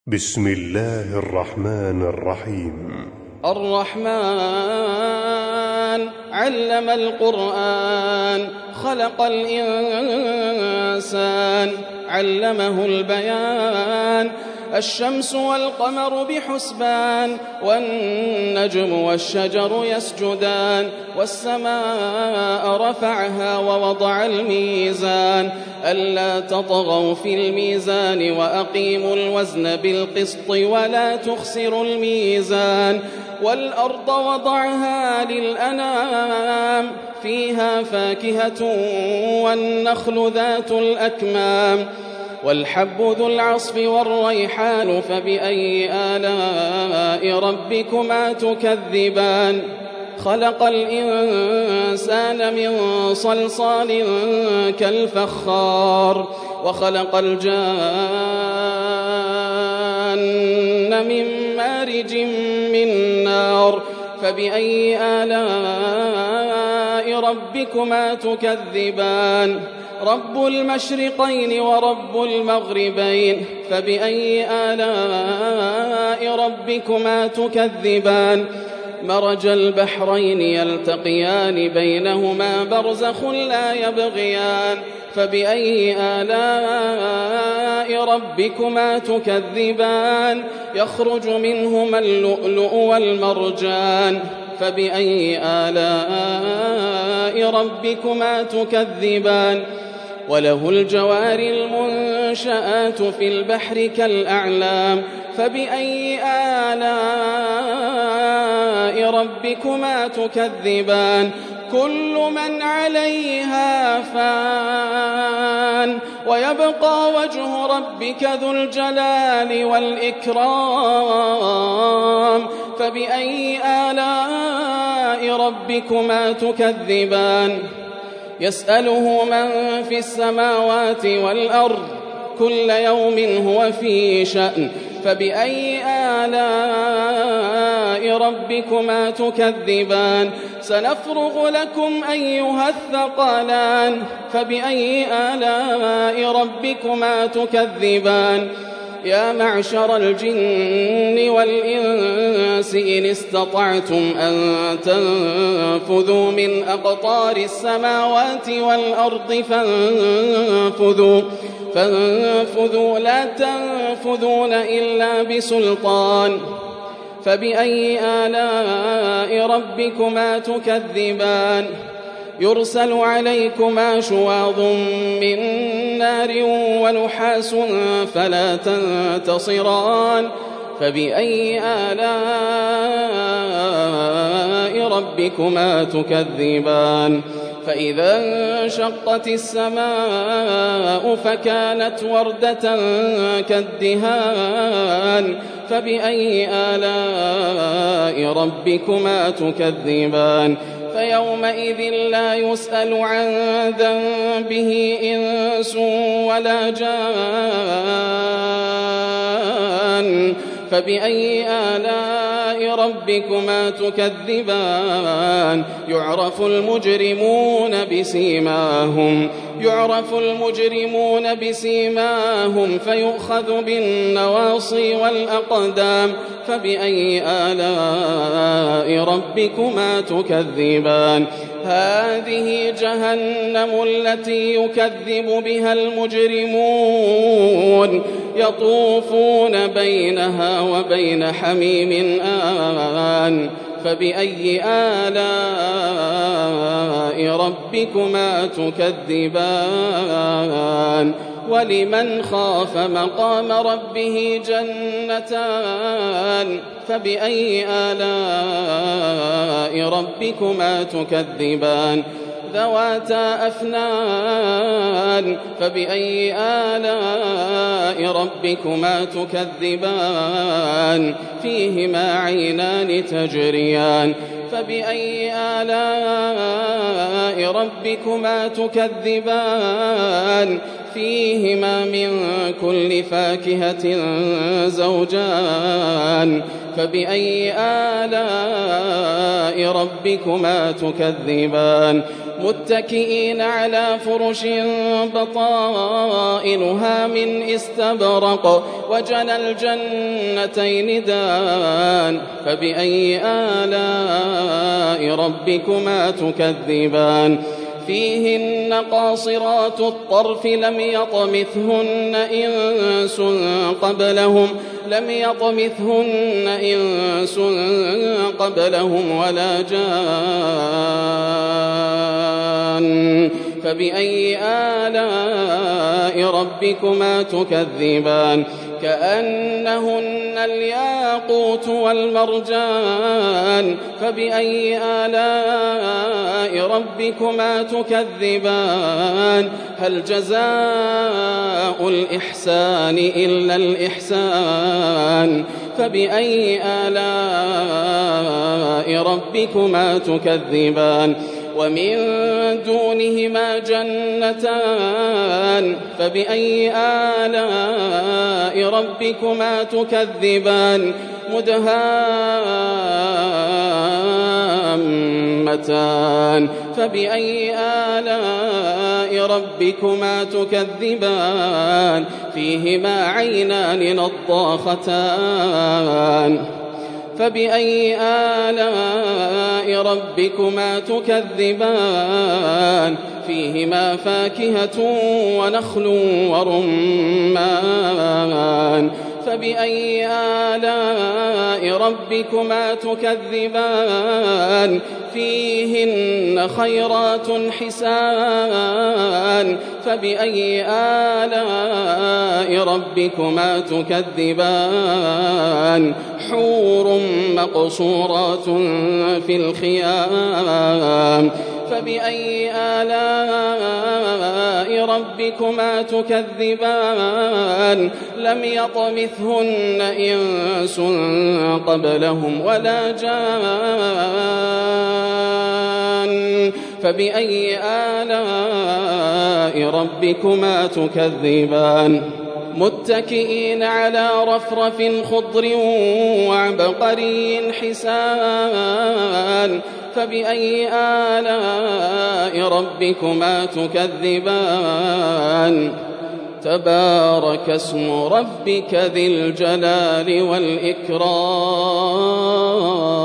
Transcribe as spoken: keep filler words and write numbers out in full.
بسم الله الرحمن الرحيم. الرحمن علم القرآن خلق الإنسان علمه البيان الشمس والقمر بحسبان والنجم والشجر يسجدان والسماء رفعها ووضع الميزان ألا تطغوا في الميزان وأقيموا الوزن بالقسط ولا تخسروا الميزان والأرض وضعها للأنام فيها فاكهة والنخل ذات الأكمام والحب ذو العصف والريحان فبأي آلاء ربكما تكذبان خلق الإنسان من صلصال كالفخار وخلق الجان من مارج من نار فبأي آلاء ربكما تكذبان رب المشرقين ورب المغربين فبأي آلاء ربكما تكذبان مرج البحرين يلتقيان بينهما برزخ لا يبغيان فبأي آلاء ربكما تكذبان يخرج منهما اللؤلؤ والمرجان فبأي آلاء ربكما تكذبان وله الجوار المنشآت في البحر كالأعلام فبأي آلاء ربكما تكذبان كل من عليها فان ويبقى وجه ربك ذو الجلال والإكرام فبأي آلاء ربكما تكذبان يسأله من في السماوات والأرض كل يوم هو في شأن فبأي آلاء ربكما تكذبان سنفرغ لكم أيها الثقلان فبأي آلاء ربكما تكذبان يا معشر الجن والإنس إن استطعتم أن تنفذوا من أقطار السماوات والأرض فانفذوا فانفذوا لا تنفذون إلا بسلطان فبأي آلاء ربكما تكذبان يرسل عليكما شواظ من نار ونحاس فلا تنتصران فبأي آلاء ربكما تكذبان فإذا انشقت السماء فكانت وردة كالدهان فبأي آلاء ربكما تكذبان فيومئذ لا يسأل عن ذنبه إنس ولا جان فبأي آلاء ربكما تكذبان يعرف المجرمون بسيماهم يعرف المجرمون بسيماهم فيؤخذ بالنواصي والأقدام فبأي آلاء ربكما تكذبان هذه جهنم التي يكذب بها المجرمون يطوفون بينها وبين حميم آن فبأي آلاء ربكما تكذبان ولمن خاف مقام ربه جنتان فبأي آلاء ربكما تكذبان ذواتا أفنان فبأي آلاء ربكما تكذبان فيهما عينان تجريان فبأي آلاء ربكما تكذبان فيهما من كل فاكهة زوجان فبأي آلاء ربكما تكذبان متكئين على فرش بطائنها من استبرق وجنى الجنتين دان فبأي آلاء ربكما تكذبان فيهن قاصرات الطرف لم يطمثهن إنس قبلهم لم يطمثهن إنس قبلهم ولا جان فبأي آلاء ربكما تكذبان كأنهن الياقوت والمرجان فبأي آلاء ربكما تكذبان هل جزاء الإحسان إلا الإحسان فبأي آلاء ربكما تكذبان ومن دونهما جنتان فبأي آلاء ربكما تكذبان مدهامتان فبأي آلاء ربكما تكذبان فيهما عينان نضاختان فبأي آلاء ربكما تكذبان فيهما فاكهة ونخل ورمان فبأي آلاء ربكما تكذبان فيهن خيرات حسان فبأي آلاء ربكما تكذبان حور مقصورات في الخيام فبأي آلاء ربكما تكذبان لم يطمثهن إنس قبلهم ولا جان فبأي آلاء ربكما تكذبان متكئين على رفرف خضر وعبقري حسان فبأي آلاء ربكما تكذبان تبارك اسم ربك ذي الجلال والإكرام